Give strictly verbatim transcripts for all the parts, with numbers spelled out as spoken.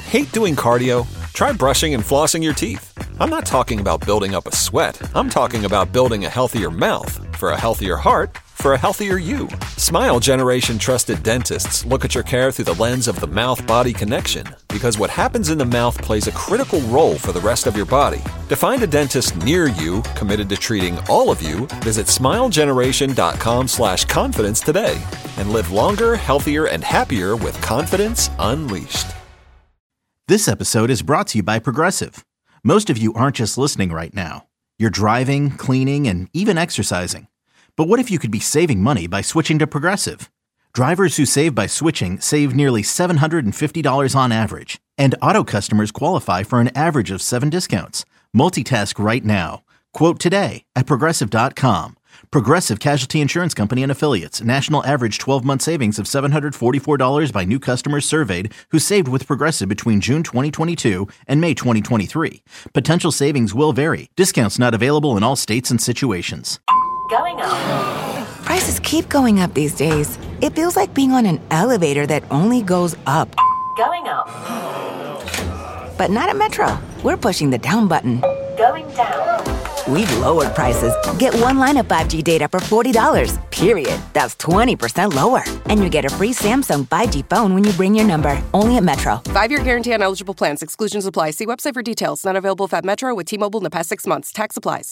Hate doing cardio? Try brushing and flossing your teeth. I'm not talking about building up a sweat. I'm talking about building a healthier mouth for a healthier heart for a healthier you. Smile Generation trusted dentists look at your care through the lens of the mouth-body connection, because what happens in the mouth plays a critical role for the rest of your body. To find a dentist near you committed to treating all of you, visit smilegeneration.com slash confidence today and live longer, healthier, and happier with confidence unleashed. This episode is brought to you by Progressive. Most of you aren't just listening right now. You're driving, cleaning, and even exercising. But what if you could be saving money by switching to Progressive? Drivers who save by switching save nearly seven hundred fifty dollars on average. And auto customers qualify for an average of seven discounts. Multitask right now. Quote today at Progressive dot com. Progressive Casualty Insurance Company and Affiliates. National average twelve-month savings of seven hundred forty-four dollars by new customers surveyed who saved with Progressive between June twenty twenty-two and May twenty twenty-three. Potential savings will vary. Discounts not available in all states and situations. Going up. Prices keep going up these days. It feels like being on an elevator that only goes up. Going up. But not at Metro. We're pushing the down button. Going down. We've lowered prices. Get one line of five G data for forty dollars, period. That's twenty percent lower. And you get a free Samsung five G phone when you bring your number. Only at Metro. Five-year guarantee on eligible plans. Exclusions apply. See website for details. Not available at Metro with T-Mobile in the past six months. Tax applies.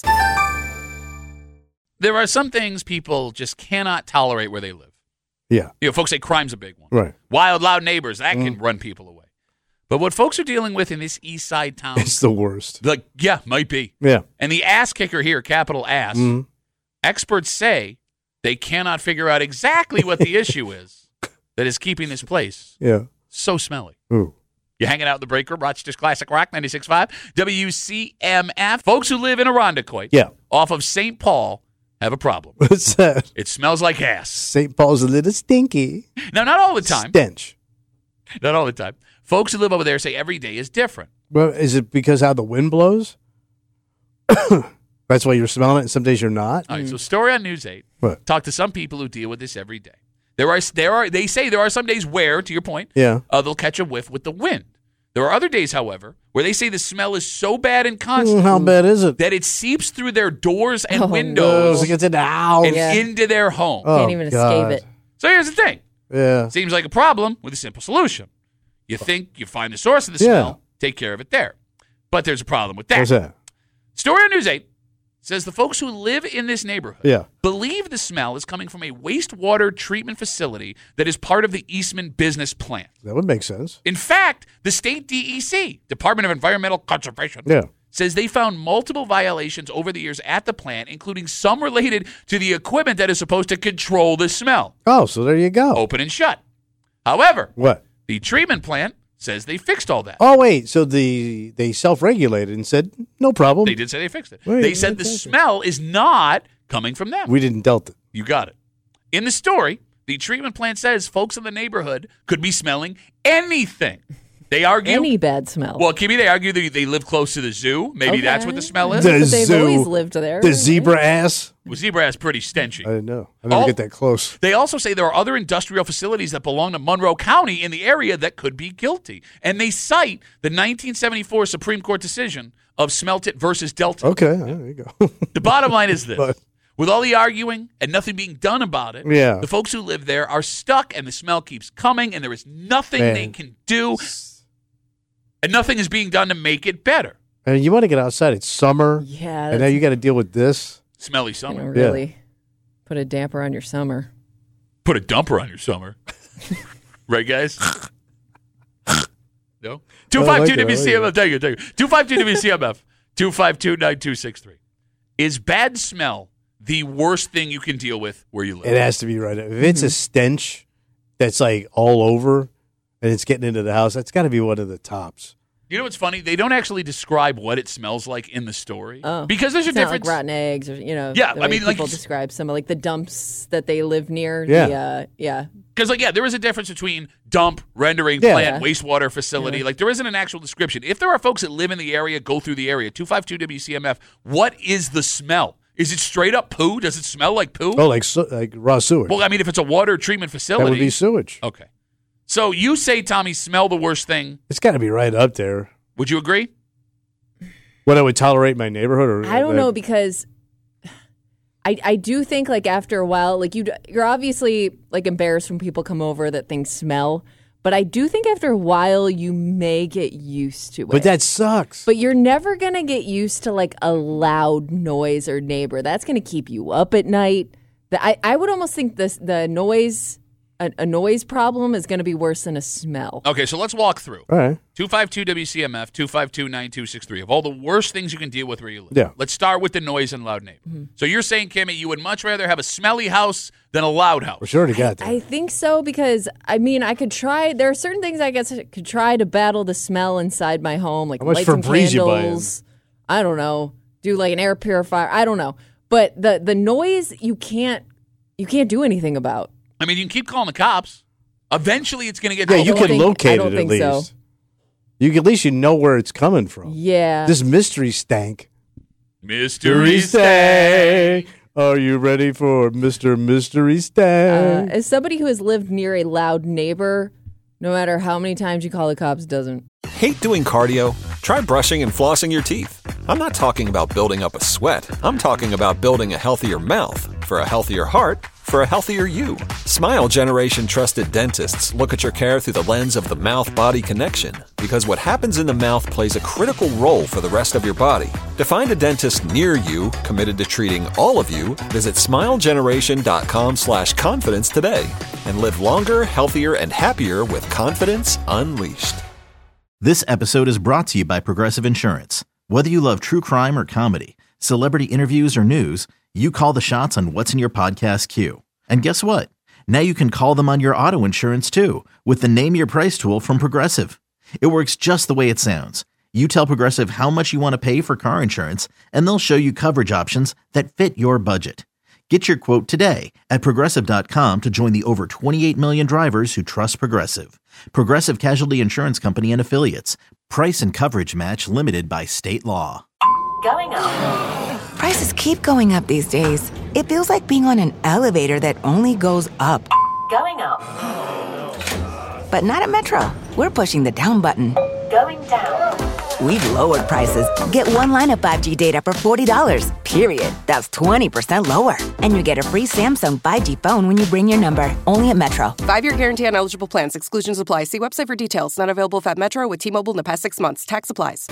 There are some things people just cannot tolerate where they live. Yeah. You know, folks say crime's a big one. Right. Wild, loud neighbors, that Mm. can run people away. But what folks are dealing with in this east side town, It's the worst. like, yeah, might be. Yeah. And the ass kicker here, capital ass, Mhm. experts say they cannot figure out exactly what the issue is that is keeping this place Yeah. so smelly. Ooh. You're hanging out in the break room, Rochester's Classic Rock, ninety-six point five, W C M F. Folks who live in Irondequoit, Yeah. off of Saint Paul, have a problem. What's that? It smells like ass. Saint Paul's a little stinky. Now, not all the time. Stench. Not all the time. Folks who live over there say every day is different. Well, is it because how the wind blows? That's why you're smelling it, and some days you're not? All right, so story on News eight. What? Talk to some people who deal with this every day. There are, there are, they say there are some days where, to your point, Yeah. uh, they'll catch a whiff with the wind. There are other days, however, where they say the smell is so bad and constant Mm, how bad is it? that it seeps through their doors and Oh, windows Oh, it gets in the house. and Yeah. into their home. Oh, Can't even God. escape it. So here's the thing. Yeah. Seems like a problem with a simple solution. You think you find the source of the Yeah. smell, take care of it there. But there's a problem with that. What's that? Story on News eight says the folks who live in this neighborhood Yeah. believe the smell is coming from a wastewater treatment facility that is part of the Eastman business plan. That would make sense. In fact, the state D E C, Department of Environmental Conservation, Yeah. says they found multiple violations over the years at the plant, including some related to the equipment that is supposed to control the smell, Oh, so there you go. open and shut. However, What? the treatment plant says they fixed all that. Oh, wait. So the they self-regulated and said, no problem. They did say they fixed it. Wait, they said the okay. smell is not coming from them. We didn't dealt it. You got it. In the story, the treatment plant says folks in the neighborhood could be smelling anything. They argue. Any bad smell. Well, Kimmy, they argue that they live close to the zoo. Maybe that's what the smell is. The But they've zoo. always lived there. The zebra ass. Well, zebra ass pretty stenchy. I didn't know. I never Oh. get that close. They also say there are other industrial facilities that belong to Monroe County in the area that could be guilty. And they cite the nineteen seventy-four Supreme Court decision of Smeltit versus Delta. Okay. There you go. The bottom line is this. But- With all the arguing and nothing being done about it, Yeah. the folks who live there are stuck and the smell keeps coming and there is nothing Man. they can do and nothing is being done to make it better. And you want to get outside. It's summer. Yeah. And now you got to deal with this. Smelly you summer. know, really put a damper on your summer. Put a dumper on your summer. Right, guys? No? two five two I like it, I W C M F. like Thank you, thank you. two five two W C M F. two five two nine two six three. Is bad smell the worst thing you can deal with where you live? It has to be right. If it's a stench that's like all over and it's getting into the house, that's got to be one of the tops. You know what's funny? They don't actually describe what it smells like in the story. Oh, because there's a it's not difference. like rotten eggs, or you know. Yeah, the I way mean, like- people describe some of like the dumps that they live near. Yeah. the, uh, yeah. Because, like, yeah, there is a difference between dump, rendering, Yeah. plant, Yeah. wastewater facility. Like, there isn't an actual description. If there are folks that live in the area, go through the area, two five two W C M F, what is the smell? Is it straight up poo? Does it smell like poo? Oh, like su- like raw sewage. Well, I mean, if it's a water treatment facility. that would be sewage. Okay. So you say, Tommy, smell the worst thing. It's got to be right up there. Would you agree? What I would tolerate in my neighborhood? Or I don't know because I I do think like after a while, like you you're obviously like embarrassed when people come over that things smell, but I do think after a while you may get used to it. But that sucks. But you're never gonna get used to like a loud noise or neighbor. That's gonna keep you up at night. The, I I would almost think this the noise. A, a noise problem is going to be worse than a smell. Okay, so let's walk through. All right. two five two W C M F, two five two, nine two six three. Of all the worst things you can deal with where you live. Yeah. Let's start with the noise and loud neighbor. Mm-hmm. So you're saying, Kimmy, you would much rather have a smelly house than a loud house. We sure already got that. I think so because, I mean, I could try. There are certain things I guess I could try to battle the smell inside my home, like How much light some Febreze you buying? candles. I don't know. Do like an air purifier. I don't know. But the the noise you can't you can't do anything about. I mean, you can keep calling the cops. Eventually, it's going to get. yeah, to you the- don't can think- I locate don't it at think least. so. You can, at least you know where it's coming from. Yeah. This mystery stank. Mystery stank. Are you ready for Mister Mystery Uh, Stank? as somebody who has lived near a loud neighbor, no matter how many times you call the cops, doesn't. Hate doing cardio? Try brushing and flossing your teeth. I'm not talking about building up a sweat. I'm talking about building a healthier mouth. For a healthier heart, for a healthier you. Smile Generation trusted dentists look at your care through the lens of the mouth-body connection, because what happens in the mouth plays a critical role for the rest of your body. To find a dentist near you committed to treating all of you, visit smilegeneration.com slash confidence today and live longer, healthier, and happier with confidence unleashed. This episode is brought to you by Progressive Insurance. Whether you love true crime or comedy, celebrity interviews or news, you call the shots on what's in your podcast queue. And guess what? Now you can call them on your auto insurance too with the Name Your Price tool from Progressive. It works just the way it sounds. You tell Progressive how much you want to pay for car insurance, and they'll show you coverage options that fit your budget. Get your quote today at Progressive dot com to join the over twenty-eight million drivers who trust Progressive. Progressive Casualty Insurance Company and Affiliates. Price and coverage match limited by state law. Going up. Prices keep going up these days. It feels like being on an elevator that only goes up. Going up. But not at Metro. We're pushing the down button. Going down. We've lowered prices. Get one line of five G data for forty dollars, period. That's twenty percent lower. And you get a free Samsung five G phone when you bring your number. Only at Metro. Five-year guarantee on eligible plans. Exclusions apply. See website for details. Not available at Metro with T-Mobile in the past six months. Tax applies.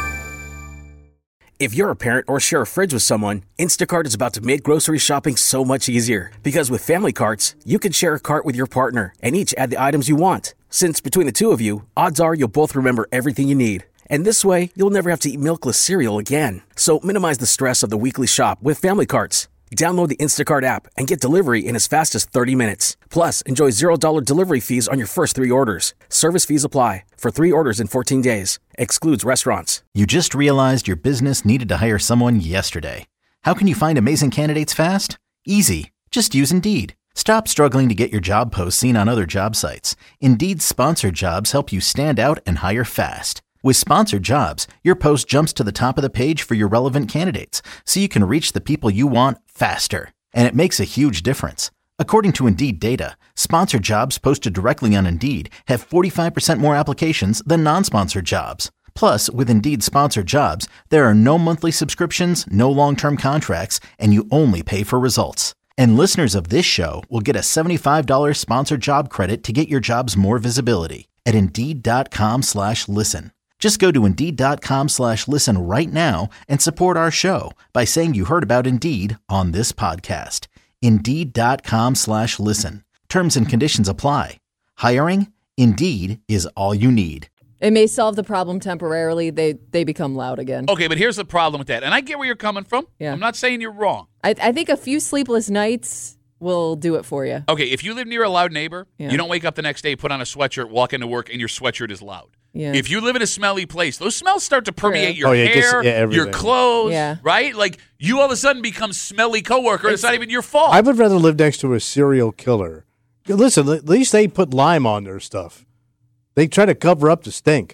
If you're a parent or share a fridge with someone, Instacart is about to make grocery shopping so much easier. Because with family carts, you can share a cart with your partner and each add the items you want. Since between the two of you, odds are you'll both remember everything you need. And this way, you'll never have to eat milkless cereal again. So minimize the stress of the weekly shop with family carts. Download the Instacart app and get delivery in as fast as thirty minutes. Plus, enjoy zero dollars delivery fees on your first three orders. Service fees apply for three orders in fourteen days. Excludes restaurants. You just realized your business needed to hire someone yesterday. How can you find amazing candidates fast? Easy. Just use Indeed. Stop struggling to get your job posts seen on other job sites. Indeed's sponsored jobs help you stand out and hire fast. With sponsored jobs, your post jumps to the top of the page for your relevant candidates, so you can reach the people you want faster. And it makes a huge difference. According to Indeed data, sponsored jobs posted directly on Indeed have forty-five percent more applications than non-sponsored jobs. Plus, with Indeed sponsored jobs, there are no monthly subscriptions, no long-term contracts, and you only pay for results. And listeners of this show will get a seventy-five dollars sponsored job credit to get your jobs more visibility at Indeed.com slash listen. Just go to Indeed.com slash listen right now and support our show by saying you heard about Indeed on this podcast. Indeed.com slash listen. Terms and conditions apply. Hiring? Indeed is all you need. It may solve the problem temporarily. They they become loud again. Okay, but here's the problem with that. And I get where you're coming from. Yeah. I'm not saying you're wrong. I, I think a few sleepless nights will do it for you. Okay, if you live near a loud neighbor, Yeah. you don't wake up the next day, put on a sweatshirt, walk into work, and your sweatshirt is loud. Yeah. If you live in a smelly place, those smells start to permeate your Oh, yeah, it gets- hair, yeah, everything. your clothes, Yeah. right? Like, you all of a sudden become smelly coworker, and it's not even your fault. I would rather live next to a serial killer. Listen, at least they put lime on their stuff. They try to cover up the stink.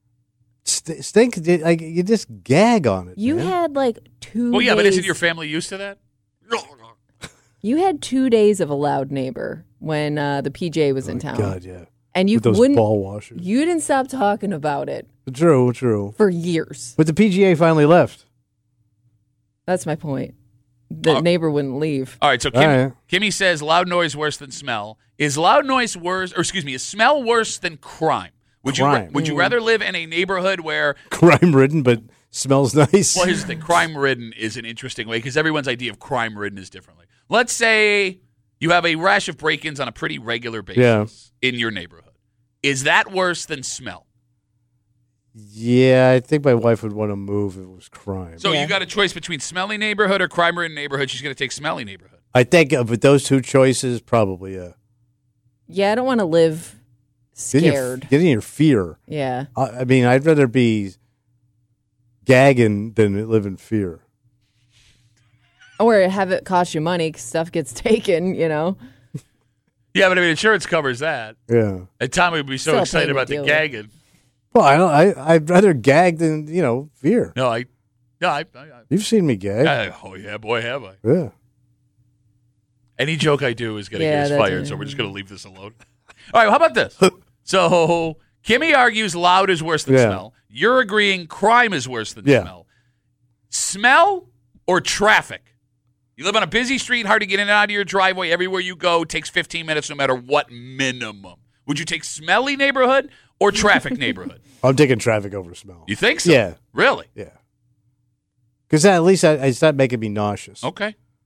St- stink, like, you just gag on it. You man. had like two well, yeah, but days- isn't your family used to that? You had two days of a loud neighbor when uh, the P J was in town. God, yeah. and you With those wouldn't. ball washers. You didn't stop talking about it True, true. for years. But the P G A finally left. That's my point. The Uh, neighbor wouldn't leave. All right, so Kim, All right. Kimmy says loud noise worse than smell. Is loud noise worse, or excuse me, is smell worse than crime? Would you Crime. would you rather live in a neighborhood where, Crime ridden, but smells nice. well, here's the thing, crime ridden is an interesting way because everyone's idea of crime ridden is differently. Let's say you have a rash of break-ins on a pretty regular basis in your neighborhood. Is that worse than smell? Yeah, I think my wife would want to move if it was crime. So Yeah. you got a choice between smelly neighborhood or crime ridden neighborhood. She's going to take smelly neighborhood. I think of those two choices, probably, yeah. Yeah, I don't want to live Get in your- scared. Get in your fear. Yeah. I, I mean, I'd rather be gagging than live in fear. Or have it cost you money 'cause stuff gets taken, you know? Yeah, but I mean, insurance covers that. Yeah. And Tommy would be so Still a excited pain to about the deal with. gagging. Well, I don't. I I'd rather gag than you know fear. No, I, no, I, I, You've seen me gag. I, oh yeah, boy, have I. Yeah. Any joke I do is going to Yeah, get us that's- fired, so we're just going to leave this alone. All right, well, how about this? So Kimmy argues loud is worse than Yeah. smell. You're agreeing crime is worse than Yeah. smell. Smell or traffic? You live on a busy street, hard to get in and out of your driveway. Everywhere you go takes fifteen minutes no matter what minimum. Would you take smelly neighborhood or traffic neighborhood? I'm taking traffic over smell. You think so? Yeah. Really? Yeah. Because at least I, it's not making me nauseous. Okay.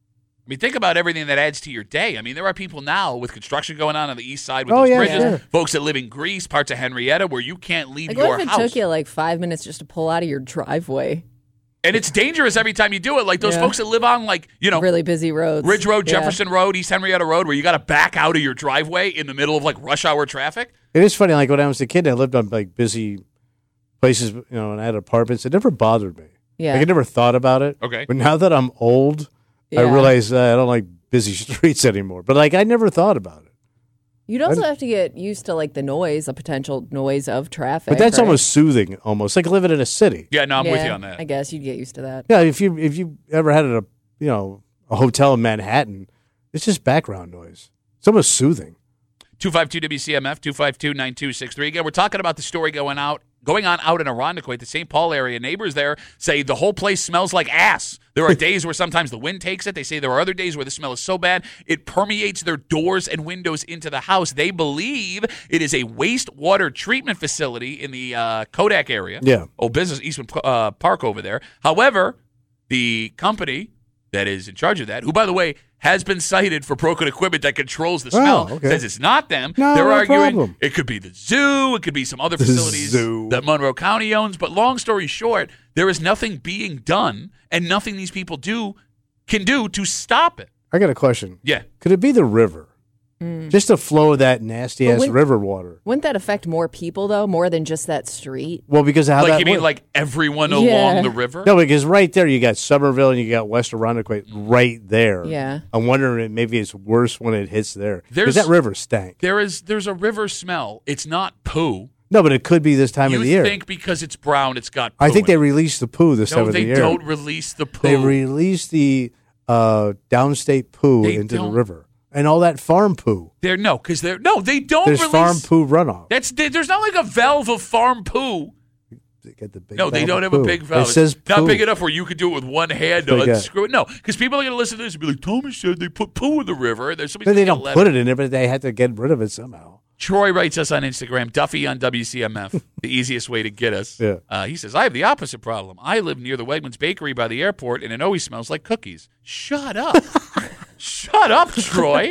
I mean, think about everything that adds to your day. I mean, there are people now with construction going on on the east side with Oh, those yeah, bridges, sure. folks that live in Greece, parts of Henrietta, where you can't leave Like, your what if it house. took you like five minutes just to pull out of your driveway? And it's dangerous every time you do it. Like those Yeah. folks that live on, like, you know, Really busy roads. Ridge Road, Yeah. Jefferson Road, East Henrietta Road, where you got to back out of your driveway in the middle of like rush hour traffic. It is funny. Like when I was a kid, I lived on like busy places, you know, and I had apartments. It never bothered me. Yeah. Like I never thought about it. Okay. But now that I'm old, I Yeah. realize uh, I don't like busy streets anymore. But like I never thought about it. You'd also have to get used to like the noise, the potential noise of traffic. But that's right? almost soothing, almost like living in a city. Yeah, no, I'm with Yeah, you on that. I guess you'd get used to that. Yeah, if you if you ever had a you know a hotel in Manhattan, it's just background noise. It's almost soothing. two five two W C M F, two five two, nine two six three. Again, we're talking about the story going out, going on out in Irondequoit, the Saint Paul area. Neighbors there say the whole place smells like ass. There are days where sometimes the wind takes it. They say there are other days where the smell is so bad it permeates their doors and windows into the house. They believe it is a wastewater treatment facility in the uh, Kodak area. Yeah. Oh, business Eastman uh, Park over there. However, the company that is in charge of that, who, by the way, has been cited for broken equipment that controls the smell, Oh, okay. says it's not them. No, They're no arguing problem. it could be the zoo, it could be some other The facilities zoo. that Monroe County owns. But long story short, there is nothing being done and nothing these people do can do to stop it. I got a question. Yeah. Could it be the river? Just the flow of that nasty But ass when- river water. Wouldn't that affect more people though, more than just that street? Well, because of how like that you mean works. like everyone Yeah. along the river? No, because right there you got Somerville and you got West Irondequoit right there. Yeah. I'm wondering if maybe it's worse when it hits there. There's- Because that river stank. There is there's a river smell. It's not poo. No, but it could be this time you of the year. think because it's brown, it's got poo I think in they it. release the poo this No, time of the they year. don't release the poo. They release the uh, downstate poo They into don't. the river. And all that farm poo. They're no, because they're no, they don't There's release farm poo runoff. That's there's not like a valve of farm poo. They get the big No, they valve don't of have a poo. big valve. It says It's not poo. big enough where you could do it with one hand to They got- unscrew it. No, because people are going to listen to this and be like, Tommy said they put poo in the river. There's somebody But they don't put it in there, but they had to get rid of it somehow. Troy writes us on Instagram, Duffy on W C M F, the easiest way to get us. Yeah. Uh, he says, I have the opposite problem. I live near the Wegmans Bakery by the airport, and it always smells like cookies. Shut up. Shut up, Troy.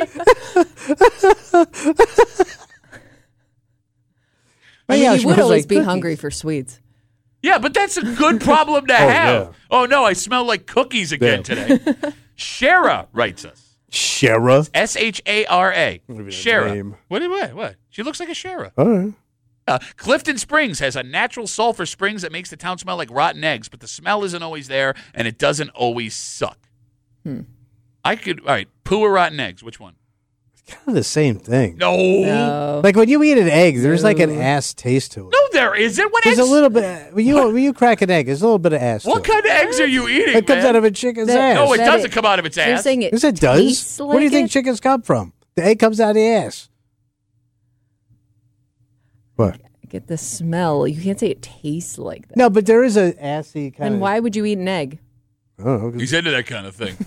I mean, yeah, it you would smells always like be cookies. hungry for sweets. Yeah, but that's a good problem to Oh, have. yeah. Oh, no, I smell like cookies again Yeah. today. Shara writes us. Shara. S H A R A. Maybe that's Shara. name. What, what? What? She looks like a Shara. All right. Uh, Clifton Springs has a natural sulfur springs that makes the town smell like rotten eggs, but the smell isn't always there, and it doesn't always suck. Hmm. I could, all right, poo or rotten eggs? Which one? Kind of the same thing. No. No. Like when you eat an egg, there's like an Ew. ass taste to it. No, there isn't. When There's eggs, a little bit. When you when you crack an egg, there's a little bit of ass. what to kind of eggs are you eating, It, it comes man? out of a chicken's That- ass. No, it That doesn't it- come out of its You're ass. saying it Yes, it does. tastes Where do you like think it? chickens come from? The egg comes out of the ass. What? Get the smell. You can't say it tastes like that. No, but there is a assy kind Then of. why would you eat an egg? I don't know, 'cause- He's into that kind of thing.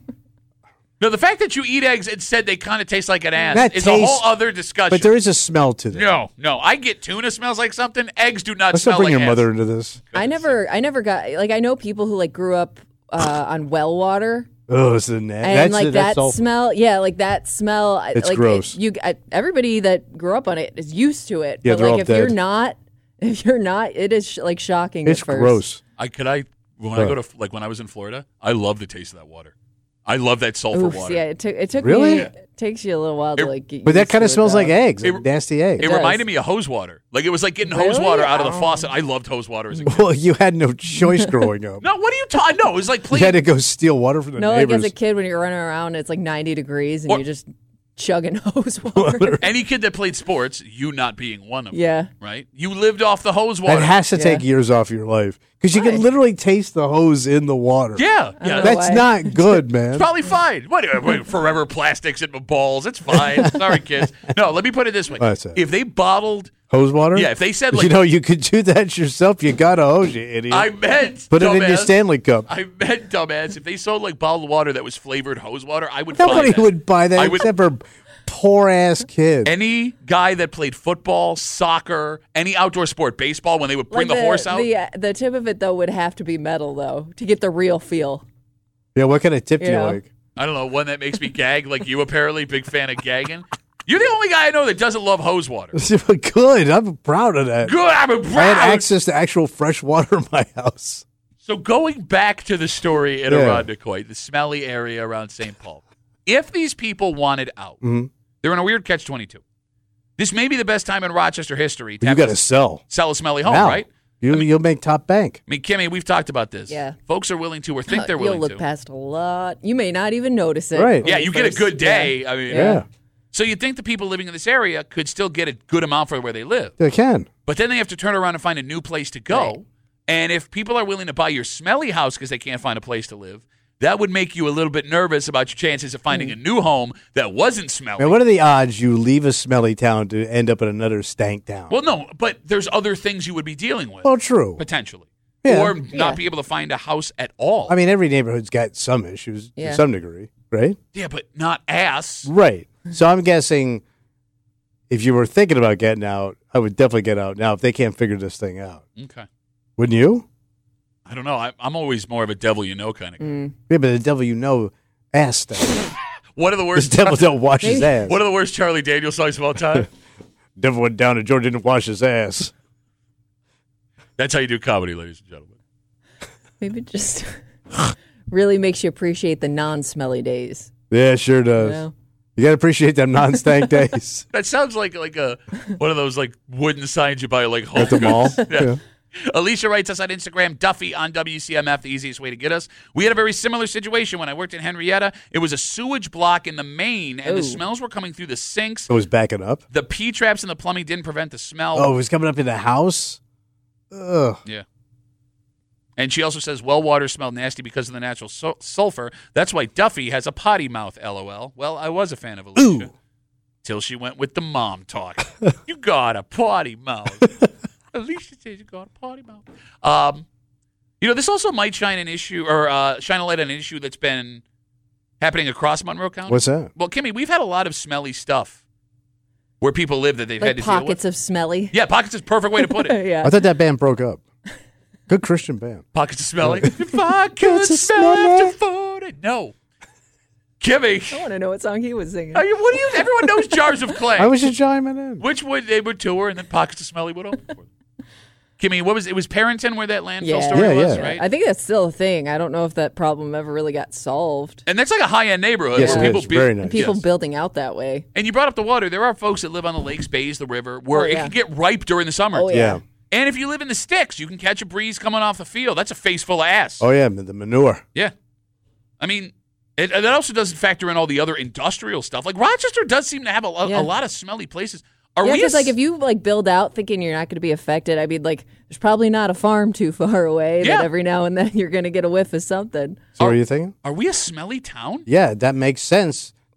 No, the fact that you eat eggs and said they kind of taste like an ass That is tastes- a whole other discussion. But there is a smell to them. no, no. I get tuna smells like something. Eggs do not Let's smell not bring like your ass. mother into this. I never, I never got like I know people who like grew up uh, on well water. Oh, it's the na- And that's like the, that that's all. smell, yeah, like that smell. I- It's like gross. It, you, I, everybody that grew up on it is used to it. Yeah, but they're like all if you're dead. not, if you're not, it is sh- like shocking. It's at first. gross. I could I when I Huh. go to like when I was in Florida, I love the taste of that water. I love that sulfur Oof, water. yeah, it took it took Really? me. It takes you a little while to It- like. Get But that used kind of to it, smells like though. eggs, It- like nasty eggs. It does. reminded me of hose water. Like it was like getting hose Really? water out of the Oh. faucet. I loved hose water as a kid. Well, you had no choice growing up. No, what are you talking? No, it was like You playing. had to go steal water from the No, like neighbors. as a kid when you're running around, it's like ninety degrees and Or- you're just chugging hose water. Any kid that played sports, you not being one of them. Yeah. Right? You lived off the hose water. That has to Yeah. take years off your life because you Why? can literally taste the hose in the water. yeah. don't Yeah. know That's That's why. not good, man. probably fine. What, what, forever plastics in my balls. It's fine. Sorry, kids. No, let me put it this way. That's it. If they bottled, Hose water? yeah, if they said you like, know, you could do that yourself. You got a hose, you idiot. I meant Put it in your dumbass. Stanley Cup. I meant dumbass. If they sold like bottled water that was flavored hose water, I would. Nobody buy that. would buy that I would- except for poor ass kids. Any guy that played football, soccer, any outdoor sport, baseball, when they would bring Like the, horse out. The, uh, the tip of it though would have to be metal though to get the real feel. Yeah, what kind of tip do you Yeah. like? I don't know, one that makes me gag like you apparently, big fan of gagging. You're the only guy I know that doesn't love hose water. Good. I'm proud of that. Good, I'm I had proud. access to actual fresh water in my house. So going back to the story in Yeah. Irondequoit, the smelly area around Saint Paul, if these people wanted out, Mm-hmm. they're in a weird catch twenty-two. This may be the best time in Rochester history to You have got to to sell. sell a smelly home, Now, right? You, you'll make top bank. I mean, Kimmy, we've talked about this. Yeah. Folks are willing to or think they're You'll willing look to. past a lot. You may not even notice it. Right. when Yeah, you get a first- good yeah. day. I mean, Yeah. So you'd think the people living in this area could still get a good amount for where they live. They can. But then they have to turn around and find a new place to go. Right. And if people are willing to buy your smelly house because they can't find a place to live, that would make you a little bit nervous about your chances of finding a new home that wasn't smelly. Now, what are the odds you leave a smelly town to end up in another stank town? Well, no, but there's other things you would be dealing with, Well, true. potentially. Yeah. Or not Yeah. be able to find a house at all. I mean, every neighborhood's got some issues Yeah. to some degree, right? yeah, but not ass. Right. So I'm guessing if you were thinking about getting out, I would definitely get out now if they can't figure this thing out. Okay. Wouldn't you? I don't know. I, I'm always more of a devil you know kind of guy. Mm. Yeah, but the devil you know ass stuff. One of the the worst. devil don't wash his ass. One of the worst Charlie Daniels songs of all time. devil went down and George didn't wash his ass. That's how you do comedy, ladies and gentlemen. Maybe just really makes you appreciate the non-smelly days. Yeah, it sure does. You know? You got to appreciate them non-stank days That sounds like like a one of those like wooden signs you buy at like Home at the mall. Goods. Yeah. Yeah. Alicia writes us on Instagram, Duffy on W C M F, the easiest way to get us. We had a very similar situation when I worked in Henrietta. It was a sewage block in the main, and the Ooh. smells were coming through the sinks. It was backing up. The P-traps in the plumbing didn't prevent the smell. Oh, it was coming up in the house? Ugh. Yeah. And she also says well water smelled nasty because of the natural sul- sulfur. That's why Duffy has a potty mouth, LOL. Well, I was a fan of Alicia. Ooh. Till she went with the mom talk. You got a potty mouth. Alicia says you got a potty mouth. Um, you know, this also might shine an issue or uh, shine a light on an issue that's been happening across Monroe County. What's that? Well, Kimmy, we've had a lot of smelly stuff where people live that they've Like had to deal with. pockets of smelly. Yeah, pockets is a perfect way to put it. yeah. I thought that band broke up. Good Christian band. Pockets of smelly. If I could Pockets of smell smelly. after forty. No. Kimmy. I want to know what song he was singing. Are you, what do you? Everyone knows Jars of Clay. I was just chiming in. Which would they would tour, and then Pockets of Smelly would open for them. Kimmy, what was it? Was Parrington where that landfill Yeah. story Yeah, was, yeah. right? I think that's still a thing. I don't know if that problem ever really got solved. and that's like a high-end neighborhood. Yes, where it people is. be- Very nice. And people Yes. building out that way. And you brought up the water. There are folks that live on the lakes, bays, the river, where Oh, it yeah. can get ripe during the summer. Oh, yeah. Yeah. And if you live in the sticks, you can catch a breeze coming off the field. That's a face full of ass. Oh, yeah, the manure. Yeah. I mean, it, that also doesn't factor in all the other industrial stuff. Like Rochester does seem to have a, lo- Yeah. a lot of smelly places. Are Yeah, we? because a like s- if you like build out thinking you're not going to be affected, I mean, like there's probably not a farm too far away Yeah. that every now and then you're going to get a whiff of something. So what Are- are you thinking? are we a smelly town? Yeah, that makes sense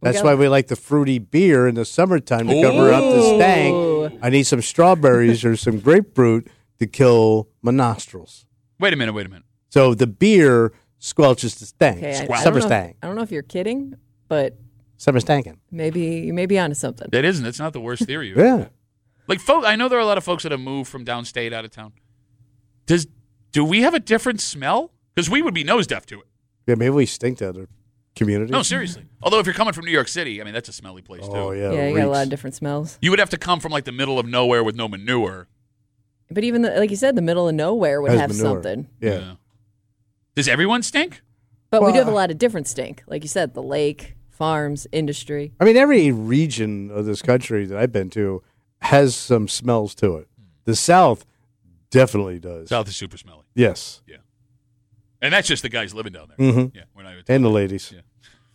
That's got- why we like the fruity beer in the summertime to cover up the stank. I need some strawberries or some grapefruit to kill my nostrils. Wait a minute, wait a minute. So the beer squelches the stank. Okay, I, I, Summer don't know if, stank. I don't know if you're kidding, but Summer stanking. maybe you may be onto something. That isn't. It's not the worst theory. Yeah. Like, folk, I know there are a lot of folks that have moved from downstate out of town. Does do we have a different smell? Because we would be nose deaf to it. Yeah, maybe we stink to other communities. No, seriously. Although if you're coming from New York City, I mean, that's a smelly place, too. Oh, yeah. Yeah, you reeks. got a lot of different smells. You would have to come from, like, the middle of nowhere with no manure. But even, the, like you said, the middle of nowhere would Has have manure. something. Yeah. Does everyone stink? But we Well, do have a lot of different stink. Like you said, the lake, farms, industry. I mean, every region of this country that I've been to has some smells to it. The South definitely does. South is super smelly. Yes. Yeah. And that's just the guys living down there. Mm-hmm. Yeah, we're not even And the ladies. Yeah.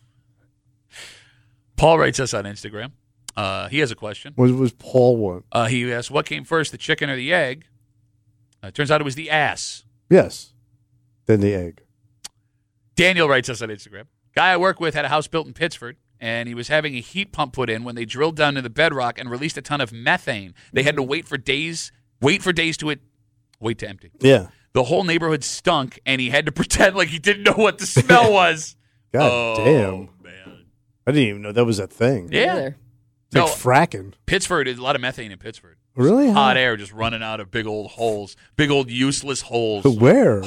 Paul writes us on Instagram. Uh, he has a question. What was Paul one? Uh, he asked, what came first, the chicken or the egg? Uh, turns out it was the ass. Yes. Then the egg. Daniel writes us on Instagram. Guy I work with had a house built in Pittsford, and he was having a heat pump put in when they drilled down to the bedrock and released a ton of methane. They had to wait for days, wait for days to it, wait to empty. Yeah. The whole neighborhood stunk, and he had to pretend like he didn't know what the smell was. God oh, damn. man. I didn't even know that was a thing. Yeah. Either. It's like No. fracking. Pittsford is a lot of methane in Pittsburgh. Really? Hot air just running out of big old holes, big old useless holes. Where?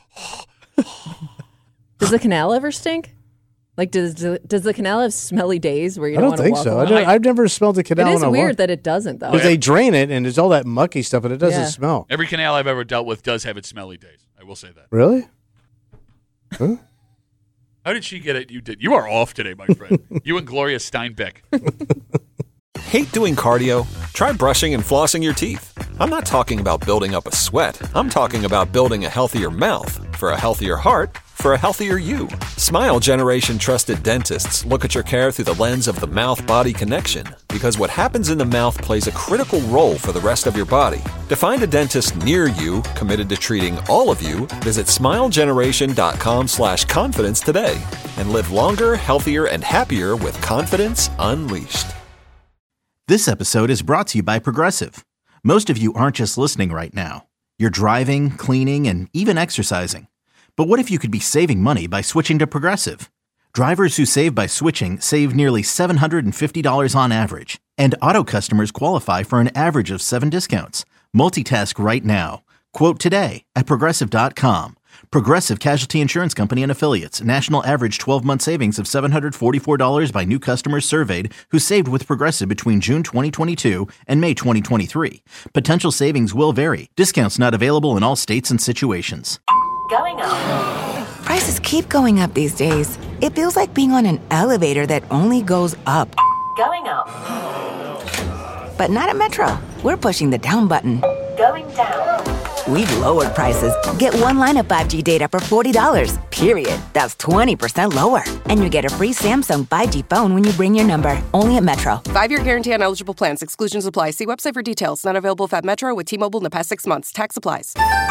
Does the canal ever stink? Like, does does the canal have smelly days where you I don't, don't want to think walk so. I along? don't, I've never smelled a canal It is when I weird walk. that it doesn't, though. Because they drain it and it's all that mucky stuff and it doesn't Yeah. smell. Every canal I've ever dealt with does have its smelly days. I will say that. Really? Huh? How did she get it? You did. You are off today, my friend. You and Gloria Steinbeck. Hate doing cardio? Try brushing and flossing your teeth. I'm not talking about building up a sweat. I'm talking about building a healthier mouth. For a healthier heart, for a healthier you. Smile Generation trusted dentists look at your care through the lens of the mouth-body connection, because what happens in the mouth plays a critical role for the rest of your body. To find a dentist near you committed to treating all of you, visit smilegeneration.com slash confidence today and live longer, healthier, and happier with confidence unleashed. This episode is brought to you by Progressive. Most of you aren't just listening right now. You're driving, cleaning, and even exercising. But what if you could be saving money by switching to Progressive? Drivers who save by switching save nearly seven hundred fifty dollars on average. And auto customers qualify for an average of seven discounts. Multitask right now. Quote today at Progressive dot com. Progressive Casualty Insurance Company and Affiliates. National average twelve-month savings of seven hundred forty-four dollars by new customers surveyed who saved with Progressive between June twenty twenty-two and May twenty twenty-three. Potential savings will vary. Discounts not available in all states and situations. Going up. Prices keep going up these days. It feels like being on an elevator that only goes up. Going up. But not at Metro. We're pushing the down button. Going down. We've lowered prices. Get one line of five G data for forty dollars, period. That's twenty percent lower. And you get a free Samsung five G phone when you bring your number. Only at Metro. Five-year guarantee on eligible plans. Exclusions apply. See website for details. Not available if at Metro with T-Mobile in the past six months. Tax applies.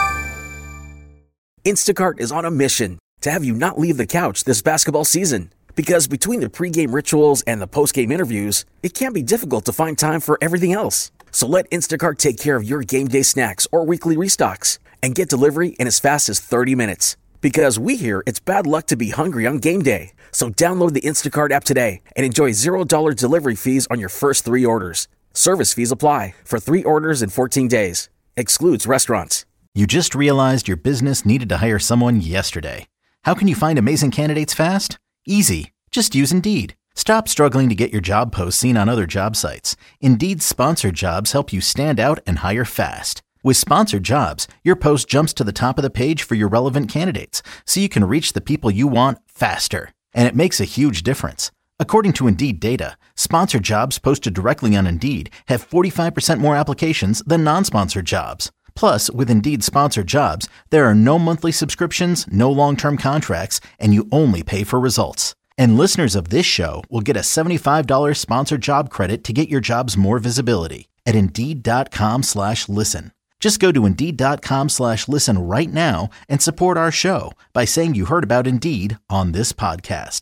Instacart is on a mission to have you not leave the couch this basketball season. Because between the pregame rituals and the postgame interviews, it can be difficult to find time for everything else. So let Instacart take care of your game day snacks or weekly restocks and get delivery in as fast as thirty minutes. Because we hear it's bad luck to be hungry on game day. So download the Instacart app today and enjoy zero dollars delivery fees on your first three orders. Service fees apply for three orders in fourteen days. Excludes restaurants. You just realized your business needed to hire someone yesterday. How can you find amazing candidates fast? Easy. Just use Indeed. Stop struggling to get your job posts seen on other job sites. Indeed's sponsored jobs help you stand out and hire fast. With sponsored jobs, your post jumps to the top of the page for your relevant candidates, so you can reach the people you want faster. And it makes a huge difference. According to Indeed data, sponsored jobs posted directly on Indeed have forty-five percent more applications than non-sponsored jobs. Plus, with Indeed sponsored jobs, there are no monthly subscriptions, no long-term contracts, and you only pay for results. And listeners of this show will get a seventy-five dollars sponsored job credit to get your jobs more visibility at Indeed.com slash listen. Just go to Indeed.com slash listen right now and support our show by saying you heard about Indeed on this podcast.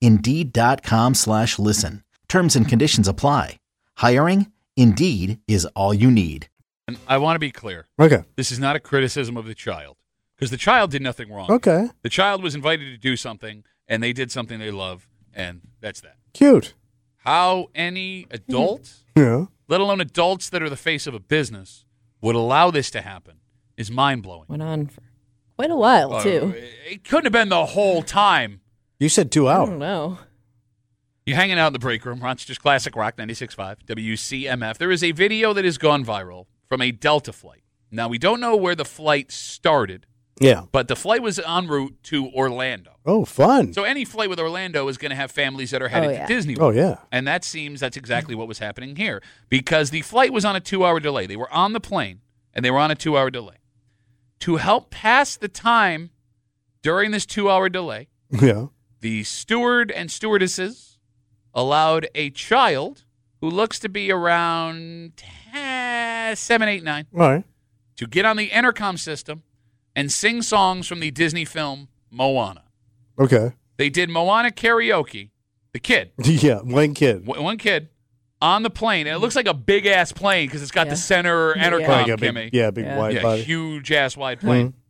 Indeed.com slash listen. Terms and conditions apply. Hiring? Indeed is all you need. And I want to be clear. Okay. This is not a criticism of the child, because the child did nothing wrong. Okay. The child was invited to do something, and they did something they love, and that's that. Cute. How any adult, Yeah. let alone adults that are the face of a business, would allow this to happen is mind-blowing. Went on for quite a while, Uh, too. It couldn't have been the whole time. You said two I hours. don't know. You're hanging out in the break room, Rochester's Classic Rock ninety-six point five, W C M F. There is a video that has gone viral from a Delta flight. Now, we don't know where the flight started, Yeah. but the flight was en route to Orlando. Oh, fun. So any flight with Orlando is going to have families that are headed Oh, yeah. to Disney Oh, World. yeah. And that seems that's exactly what was happening here, because the flight was on a two-hour delay. They were on the plane, and they were on a two-hour delay. To help pass the time during this two-hour delay, Yeah. the steward and stewardesses allowed a child who looks to be around ten, seven, eight, nine All right. to get on the intercom system and sing songs from the Disney film Moana. Okay. They did Moana karaoke, the kid, Yeah. One kid. w- one kid, on the plane. And it looks like a big-ass plane because it's got Yeah. the center intercom, Like a Kimmy. big, yeah, big Yeah. wide Yeah, body. huge-ass wide plane. Mhm.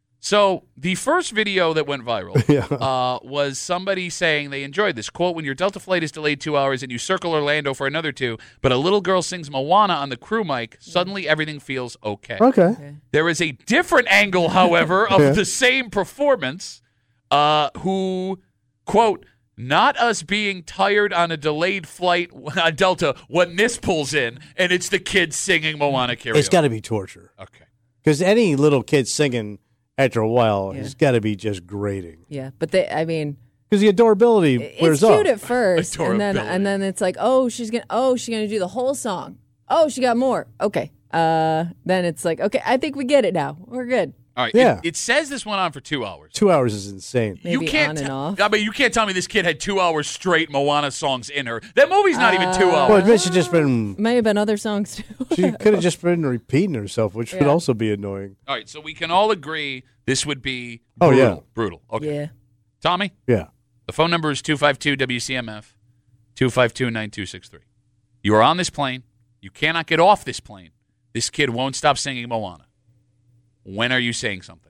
So the first video that went viral Yeah. uh, was somebody saying they enjoyed this. Quote, when your Delta flight is delayed two hours and you circle Orlando for another two, but a little girl sings Moana on the crew mic, suddenly everything feels okay. Okay. There is a different angle, however, of Yeah. the same performance uh, who, quote, not us being tired on a delayed flight on Delta when this pulls in and it's the kids singing Moana karaoke. It's got to be torture. Okay. Because any little kid singing after a while Yeah. has got to be just grating. Yeah, but they, I mean, Because the adorability it's wears cute off. at first, and then Adorability. and then it's like, oh, she's gonna, oh, she's gonna do the whole song. Oh, she got more. Okay. Uh, then it's like, okay, I think we get it now. We're good. All right. Yeah. It, it says this went on for two hours. Two hours is insane. Maybe you can't on and te- off. I mean, you can't tell me this kid had two hours straight Moana songs in her. That movie's not even two hours. Well, it should just been. May have been other songs too. She could have just been repeating herself, which would Yeah. also be annoying. All right, so we can all agree this would be Oh, brutal. yeah. Brutal. Okay. Yeah. Tommy, Yeah. the phone number is two five two W C M F, two five two, nine two six three. You are on this plane. You cannot get off this plane. This kid won't stop singing Moana. When are you saying something?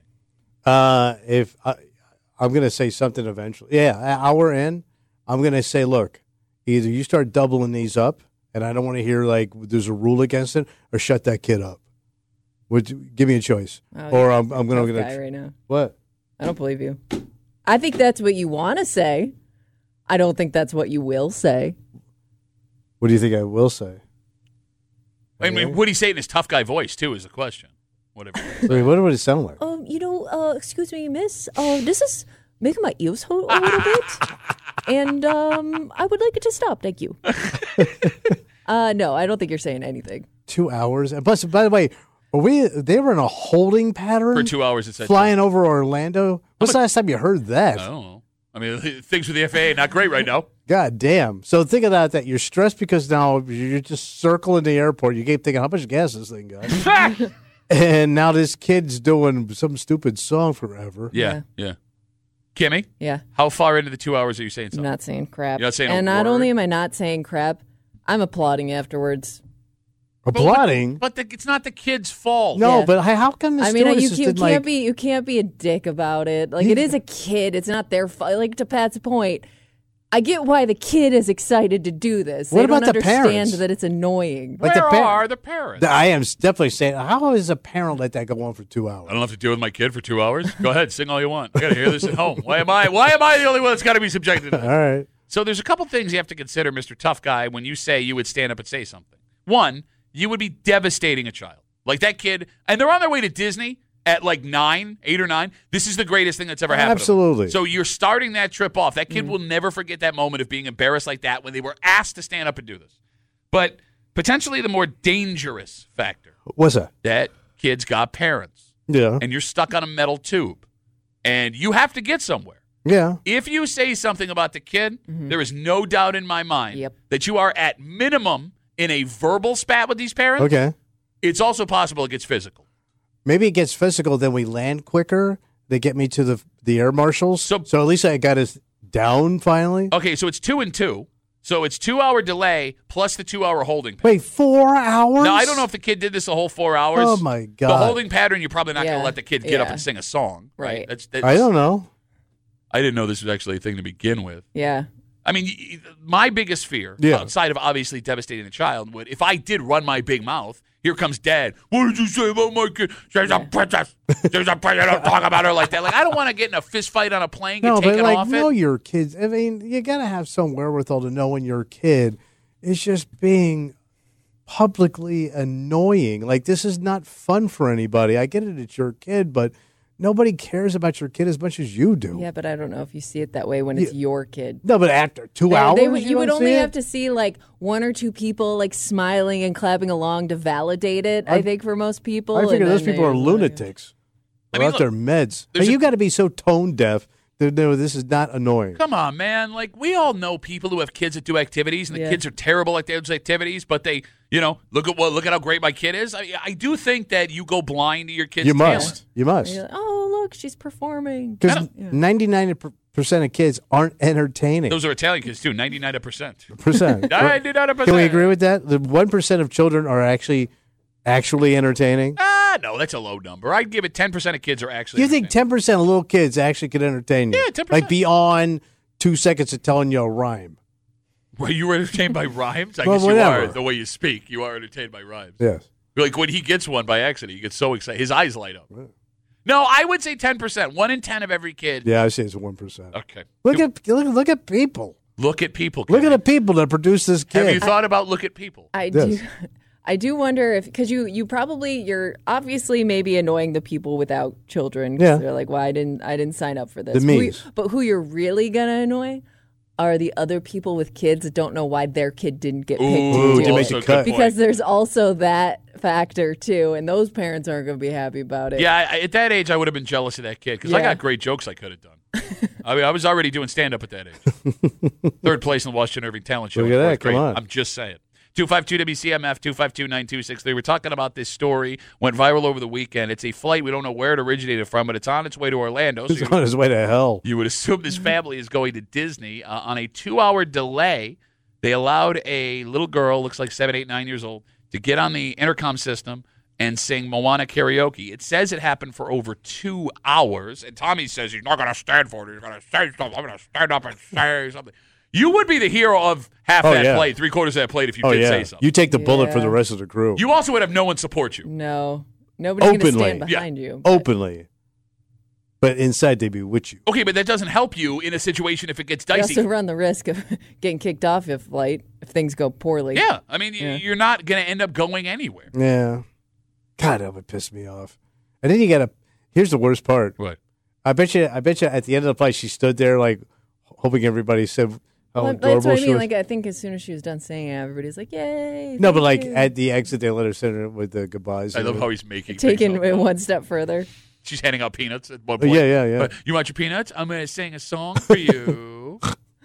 Uh, if I, I'm going to say something eventually, yeah, an hour in, I'm going to say, look, either you start doubling these up, and I don't want to hear like there's a rule against it, or shut that kid up. Would you, give me a choice, Oh, or yeah. I'm, I'm going Tough to guy right now. what? I don't believe you. I think that's what you want to say. I don't think that's what you will say. What do you think I will say? I mean, would he say it in his tough guy voice, too, is the question. Whatever. I mean, what would it sound like? Um, you know, uh, excuse me, miss. Uh, this is making my ears hurt a little bit, and um, I would like it to stop. Thank you. uh, no, I don't think you're saying anything. Two hours, and plus, by the way, are we? They were in a holding pattern For two hours, it said. flying over Orlando. When's the last time you heard that? I don't know. I mean, things with the F A A, not great right now. God damn. So think about that. You're stressed because now you're just circling the airport. You keep thinking, how much gas this thing got? And now this kid's doing some stupid song forever. Yeah, yeah. Kimmy, Yeah, how far into the two hours are you saying I'm something? not saying crap. You're not saying a and not word? only am I not saying crap, I'm applauding afterwards. Applauding? But the, it's not the kid's fault. No, Yeah. but how how come the I mean, you, stewardesses you didn't can't like... be you can't be a dick about it. Like it is a kid. It's not their fault. Like to Pat's point, I get why the kid is excited to do this. What they don't about the understand parents? that it's annoying. Like Where the par- are the parents? I am definitely saying, how is a parent let that go on for two hours? I don't have to deal with my kid for two hours. Go ahead, sing all you want. I got to hear this at home. Why am I? Why am I the only one that's got to be subjected to this? All right. So there's a couple things you have to consider, Mister Tough Guy, when you say you would stand up and say something. One, you would be devastating a child. Like that kid, and they're on their way to Disney at like nine, eight or nine. This is the greatest thing that's ever happened to them. Absolutely. So you're starting that trip off. That kid will never forget that moment of being embarrassed like that when they were asked to stand up and do this. But potentially the more dangerous factor, What's that? that kids got parents. Yeah. And you're stuck on a metal tube. And you have to get somewhere. Yeah. If you say something about the kid, there is no doubt in my mind Yep. that you are at minimum in a verbal spat with these parents. Okay. It's also possible it gets physical. Maybe it gets physical, then we land quicker. They get me to the the air marshals. So- So, at least I got his down finally? Okay, so it's two and two. So it's two-hour delay plus the two-hour holding pattern. Wait, four hours? Now, I don't know if the kid did this the whole four hours. Oh, my God. The holding pattern, you're probably not going Yeah. to let the kid get up Yeah. and sing a song. Right. Right. That's, that's, I don't know. I didn't know this was actually a thing to begin with. Yeah. I mean, y- y- my biggest fear, Yeah. outside of obviously devastating the child, would if I did run my big mouth, here comes Dad. What did you say about my kid? She's a princess. She's a princess. Don't talk about her like that. Like, I don't want to get in a fist fight on a plane, get No, taken but like, off know it. your kids. I mean, you got to have some wherewithal to know when your kid is just being publicly annoying. Like, this is not fun for anybody. I get it, it's your kid, but nobody cares about your kid as much as you do. Yeah, but I don't know if you see it that way when it's your kid. No, but after two They- hours, they would- you would don't only see have it? to see like one or two people like smiling and clapping along to validate it. I, I- think for most people, I figure and those then people they- are lunatics. I They're mean, off their meds. there's Hey, a- you got to be so tone deaf that no, this is not annoying. Come on, man. Like, we all know people who have kids that do activities, and the Yeah. kids are terrible at those activities, but they, you know, look at what, look at how great my kid is. I, I do think that you go blind to your kid's You talent. must. You must. You're like, oh, look, she's performing. Because ninety-nine percent of kids aren't entertaining. Those are Italian kids, too, ninety-nine percent. percent. ninety-nine percent. Can we agree with that? The one percent of children are actually actually entertaining. Ah, no, that's a low number. I'd give it ten percent of kids are actually You think ten percent of little kids actually could entertain you? Yeah, ten percent. Like beyond two seconds of telling you a rhyme. Well, you were entertained by rhymes? I Well, guess whatever. you are. The way you speak, you are entertained by rhymes. Yes. Like when he gets one by accident, he gets so excited. His eyes light up. No, I would say ten percent. One in ten of every kid. Yeah, I say it's one percent. Okay. Look at look, look at people. Look at people. Look at Kenny. the people that produce this kid. Have you thought about look at people? I Yes. do. I do wonder if because you you probably you're obviously maybe annoying the people without children. 'Cause Yeah. they're like, well, I didn't I didn't sign up for this. The Who you- me's. but who you're really gonna annoy are the other people with kids that don't know why their kid didn't get picked. Ooh, to do you it. make the also a good cut. point. Because there's also that factor too, and those parents aren't going to be happy about it. Yeah, I, I- at that age, I would have been jealous of that kid because I Yeah. got great jokes I could have done. I mean, I was already doing stand up at that age. Third place in the Washington Irving Talent Show. Look in at that, fourth come grade. on. I'm just saying. two five two W C M F, two five two, nine two six three. We're talking about this story. Went viral over the weekend. It's a flight. We don't know where it originated from, but it's on its way to Orlando. So He's you, on his way to hell. you would assume this family is going to Disney. Uh, on a two-hour delay, they allowed a little girl, looks like seven, eight, nine years old, to get on the intercom system and sing Moana karaoke. It says it happened for over two hours, and Tommy says he's not going to stand for it. He's going to say something. I'm going to stand up and say something. You would be the hero of half Oh, that yeah. plate, three quarters of that plate if you Oh did yeah. say something. You take the bullet for Yeah. the rest of the crew. You also would have no one support you. No, nobody's going to Openly. stand behind you. Openly. But inside they be with you. Okay, but that doesn't help you in a situation if it gets You dicey. also run the risk of getting kicked off if flight if things go poorly. Yeah, I mean, y Yeah. you're not going to end up going anywhere. Yeah. God, that would piss me off. And then you gotta here's the worst part. What? I bet you I bet you at the end of the flight she stood there like hoping everybody said how Well, adorable that's what I she mean. was. Like I think as soon as she was done singing, everybody's like, "Yay!" no, but thank like you." at the exit they let her sit in with the goodbyes. I and love everything. how he's making taking things it up. one step further. She's handing out peanuts at one Oh, point. yeah, yeah, yeah. Uh, you want your peanuts? I'm going to sing a song for you.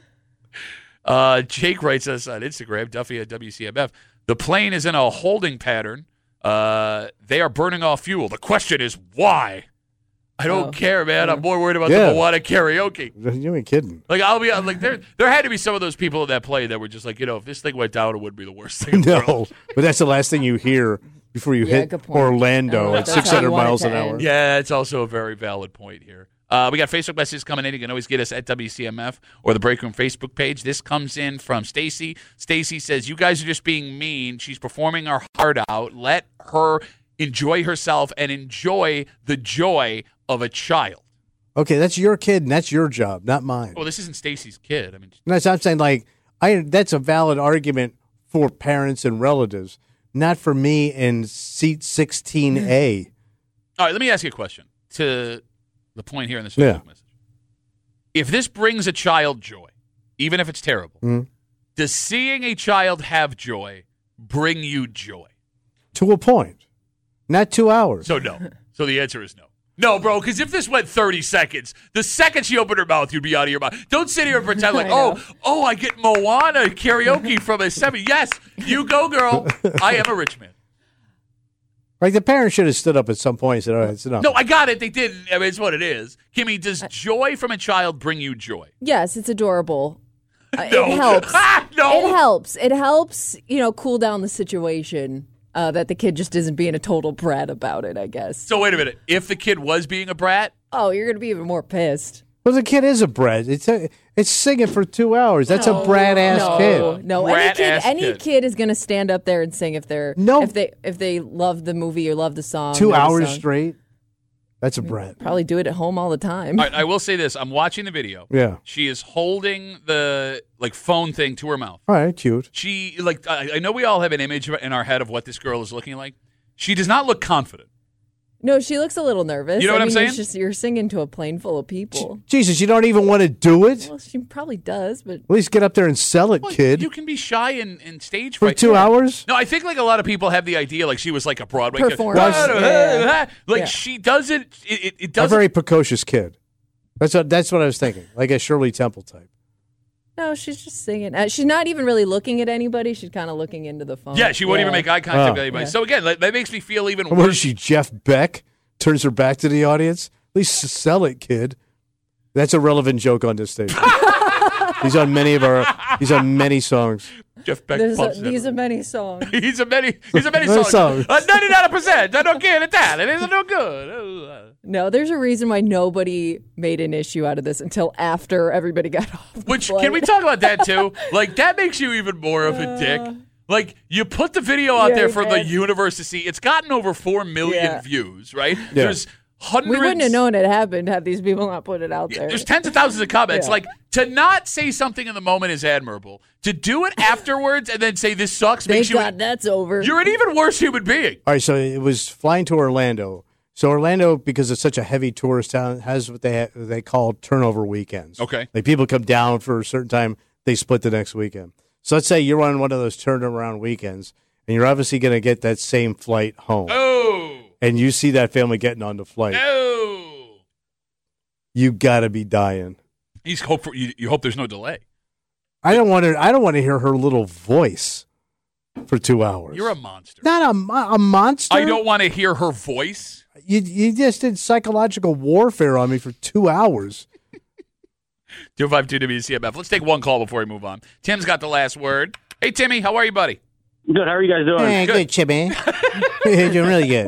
uh, Jake writes us on Instagram, Duffy at W C M F. The plane is in a holding pattern. Uh, they are burning off fuel. The question is why? I don't Oh. care, man. I'm more worried about Yeah. the Moana karaoke. You ain't kidding. Like I'll be like there. There had to be some of those people in that plane that were just like, you know, if this thing went down, it would be the worst thing. In the world. No, but that's the last thing you hear before you Yeah, hit good point. Orlando Oh, at that's how you six hundred want it miles to an hour. end. Yeah, it's also a very valid point here. Uh, we got Facebook messages coming in. You can always get us at W C M F or the Break Room Facebook page. This comes in from Stacy. Stacy says, you guys are just being mean. She's performing her heart out. Let her enjoy herself and enjoy the joy of a child. Okay, that's your kid and that's your job, not mine. Well, this isn't Stacy's kid. I mean, No, so I'm saying like I that's a valid argument for parents and relatives, not for me in seat sixteen A. all right, let me ask you a question to the point here in this Yeah. Facebook message. If this brings a child joy, even if it's terrible, Mhm. does seeing a child have joy bring you joy? To a point. Not two hours. So no. So the answer is no. No, bro, because if this went thirty seconds, the second she opened her mouth, you'd be out of your mouth. Don't sit here and pretend like, I oh, know. oh, I get Moana karaoke from a seven. Yes, you go, girl. I am a rich man. Like the parents should have stood up at some point and said, all right, it's enough. No, I got it. They didn't. I mean, it's what it is. Kimmy, does joy from a child bring you joy? Yes, it's adorable. Uh, No. It helps. No. It helps. It helps, you know, cool down the situation uh, that the kid just isn't being a total brat about it, I guess. So wait a minute. If the kid was being a brat, Oh, you're going to be even more pissed. Well, the kid is a brat. It's a, it's singing for two hours. That's No. a brat-ass no, kid. No, any kid, Brat-ass any kid. kid is going to stand up there and sing if they're No. if they if they love the movie or love the song. Two know the hours song. straight. That's a brat. Probably do it at home all the time. all right, I will say this. I'm watching the video. Yeah. She is holding the like phone thing to her mouth. All right, cute. She like I, I know we all have an image in our head of what this girl is looking like. She does not look confident. No, she looks a little nervous. You know what I I'm mean, saying? It's just you're singing to a plane full of people. Jesus, you don't even want to do it? Well, she probably does, but At least get up there and sell it, Well, kid. You can be shy in, in stage For fright. two hours? No, I think like a lot of people have the idea like she was like a Broadway Performance. kid. Yeah. Like Yeah. she doesn't. It, it, it A doesn't. very precocious kid. That's what, that's what I was thinking. Like a Shirley Temple type. no, she's just singing. Uh, she's not even really looking at anybody. She's kind of looking into the phone. yeah, she won't even make eye contact Oh. with anybody. Yeah. So again, that, that makes me feel even What is worse. she, Jeff Beck? Turns her back to the audience? At least sell it, kid. That's a relevant joke on this station. He's on many of our. He's on many songs. Jeff Beck. There's a, pumps it. these are many songs. He's a many. He's a many Many songs. songs. Uh, Ninety-nine percent. I don't care the talent. It's no good. No, there's a reason why nobody made an issue out of this until after everybody got off. the Which flight. can we talk about that too? Like that makes you even more of a dick. Like you put the video out Yeah, there we for the did. universe to see. It's gotten over four million Yeah. views, right? There's hundreds. We wouldn't have known it happened had these people not put it out there. There's tens of thousands of comments. Yeah. Like to not say something in the moment is admirable. To do it afterwards and then say this sucks Thank makes you. God that's over. You're an even worse human being. All right, so it was flying to Orlando. So Orlando, because it's such a heavy tourist town, has what they they call turnover weekends. Okay. Like people come down for a certain time, they split the next weekend. So let's say you're on one of those turnaround weekends, and you're obviously going to get that same flight home. Oh. And you see that family getting on the flight. No. You got to be dying. You hope for you, you hope there's no delay. I don't want to. I don't want to hear her little voice for two hours. You're a monster. Not a, mo- a monster. I don't want to hear her voice. You you just did psychological warfare on me for two hours. two five two W C M F. Let's take one call before we move on. Tim's got the last word. Hey, Timmy, how are you, buddy? Good. How are you guys doing? Hey, good, Chippy. You're doing really good.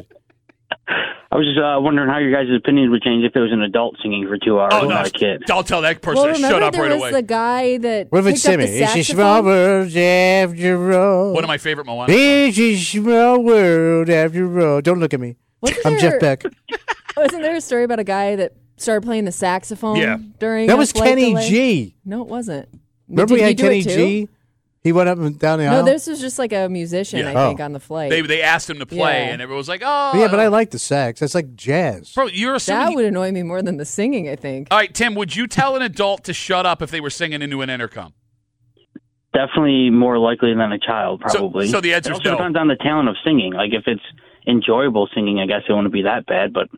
I was just uh, wondering how your guys' opinion would change if it was an adult singing for two hours, Oh, no. not a kid. I'll tell that person well, to remember shut up there right was away. the guy that What if it's picked up Timmy? the It's a small saxophone? world after all. One of my favorite Moana. It's a small world after all. Don't look at me. Wasn't I'm there- Jeff Beck. Wasn't there a story about a guy that started playing the saxophone Yeah. during That a was flight Kenny delay? G. No, it wasn't. Remember Did we he had do Kenny it too? G? He went up and down the No, aisle. this was just like a musician, Yeah. I think, Oh. on the flight. They they asked him to play, Yeah. and everyone was like, "Oh, yeah, but I like the sax. That's like jazz. bro, you're assuming." that he- would annoy me more than the singing, I think. All right, Tim, would you tell an adult to shut up if they were singing into an intercom? Definitely more likely than a child, So- probably. so the answer's It also no. depends on the talent of singing. Like, if it's enjoyable singing, I guess it wouldn't be that bad, but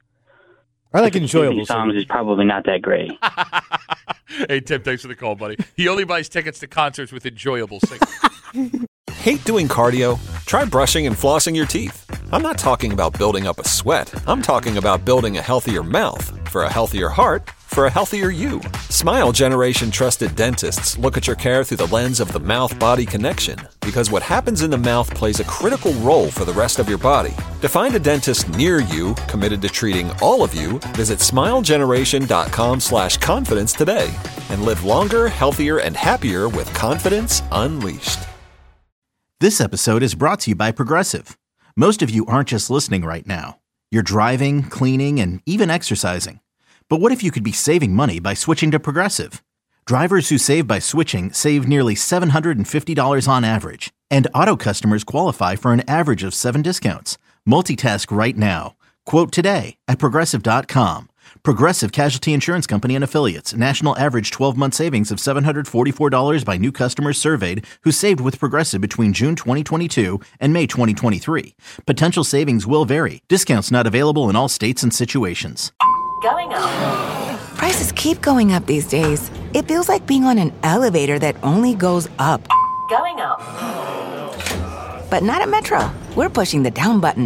I like singing enjoyable songs songs. is probably not that great. Hey, Tim, thanks for the call, buddy. He only buys tickets to concerts with enjoyable singing. Hate doing cardio? Try brushing and flossing your teeth. I'm not talking about building up a sweat. I'm talking about building a healthier mouth. For a healthier heart, for a healthier you. Smile Generation trusted dentists look at your care through the lens of the mouth-body connection, because what happens in the mouth plays a critical role for the rest of your body. To find a dentist near you committed to treating all of you, visit smilegeneration.com slash confidence today and live longer, healthier, and happier with confidence unleashed. This episode is brought to you by Progressive. Most of you aren't just listening right now. You're driving, cleaning, and even exercising. But what if you could be saving money by switching to Progressive? Drivers who save by switching save nearly seven hundred fifty dollars on average. And auto customers qualify for an average of seven discounts. Multitask right now. Quote today at Progressive dot com. Progressive Casualty Insurance Company and Affiliates. National average twelve-month savings of seven hundred forty-four dollars by new customers surveyed who saved with Progressive between June twenty twenty-two and May twenty twenty-three. Potential savings will vary. Discounts not available in all states and situations. Going up. Prices keep going up these days. It feels like being on an elevator that only goes up. Going up. But not at Metro. We're pushing the down button.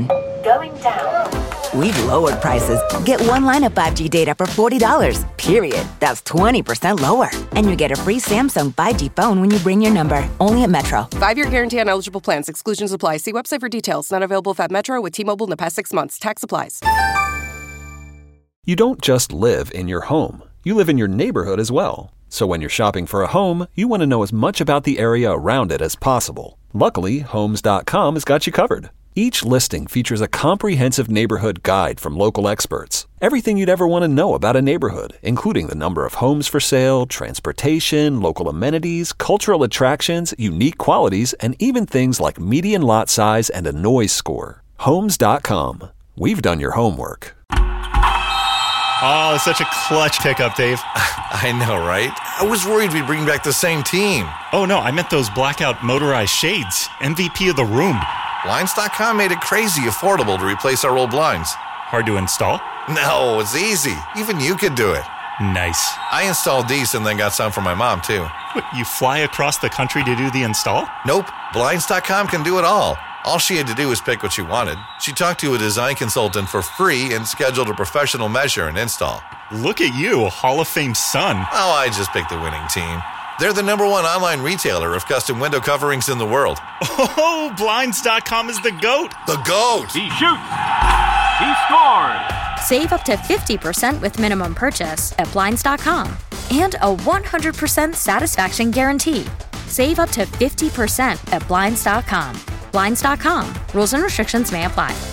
going down. We've lowered prices. Get one line of five G data for forty dollars, period. That's twenty percent lower. And you get a free Samsung five G phone when you bring your number. Only at Metro. Five-year guarantee on eligible plans. Exclusions apply. See website for details. Not available if at Metro with T-Mobile in the past six months. Tax applies. You don't just live in your home. You live in your neighborhood as well. So when you're shopping for a home, you want to know as much about the area around it as possible. Luckily, Homes dot com has got you covered. Each listing features a comprehensive neighborhood guide from local experts. Everything you'd ever want to know about a neighborhood, including the number of homes for sale, transportation, local amenities, cultural attractions, unique qualities, and even things like median lot size and a noise score. Homes dot com. We've done your homework. Oh, such a clutch pickup, Dave. I know, right? I was worried we'd bring back the same team. Oh, no, I meant those blackout motorized shades. M V P of the room. Blinds dot com made it crazy affordable to replace our old blinds. Hard to install? No, it's easy. Even you could do it. Nice. I installed these and then got some for my mom, too. What, you fly across the country to do the install? Nope. Blinds dot com can do it all. All she had to do was pick what she wanted. She talked to a design consultant for free and scheduled a professional measure and install. Look at you, Hall of Fame son. Oh, I just picked the winning team. They're the number one online retailer of custom window coverings in the world. Oh, Blinds dot com is the GOAT. The GOAT. He shoots. He scores. Save up to fifty percent with minimum purchase at Blinds dot com. And a one hundred percent satisfaction guarantee. Save up to fifty percent at Blinds dot com. Blinds dot com. Rules and restrictions may apply.